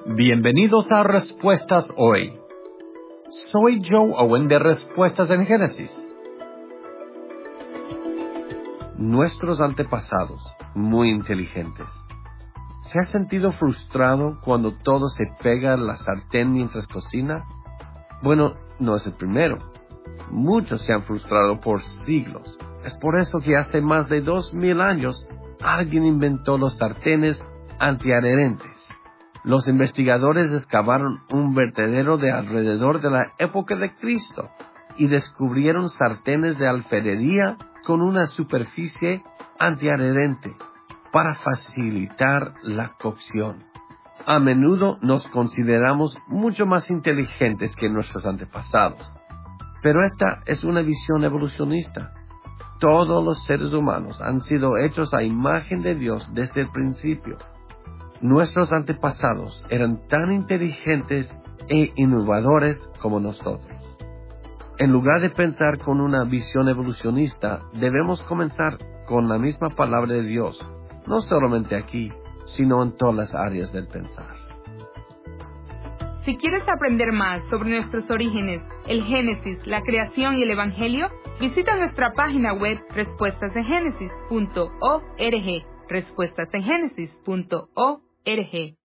Bienvenidos a Respuestas Hoy. Soy Joe Owen de Respuestas en Génesis. Nuestros antepasados, muy inteligentes. ¿Se ha sentido frustrado cuando todo se pega a la sartén mientras cocina? Bueno, no es el primero. Muchos se han frustrado por siglos. Es por eso que hace más de 2000 años alguien inventó los sartenes antiadherentes. Los investigadores excavaron un vertedero de alrededor de la época de Cristo y descubrieron sartenes de alfarería con una superficie antiadherente para facilitar la cocción. A menudo nos consideramos mucho más inteligentes que nuestros antepasados, pero esta es una visión evolucionista. Todos los seres humanos han sido hechos a imagen de Dios desde el principio. Nuestros antepasados eran tan inteligentes e innovadores como nosotros. En lugar de pensar con una visión evolucionista, debemos comenzar con la misma palabra de Dios, no solamente aquí, sino en todas las áreas del pensar. Si quieres aprender más sobre nuestros orígenes, el Génesis, la creación y el Evangelio, visita nuestra página web respuestasengenesis.org, respuestasengenesis.org.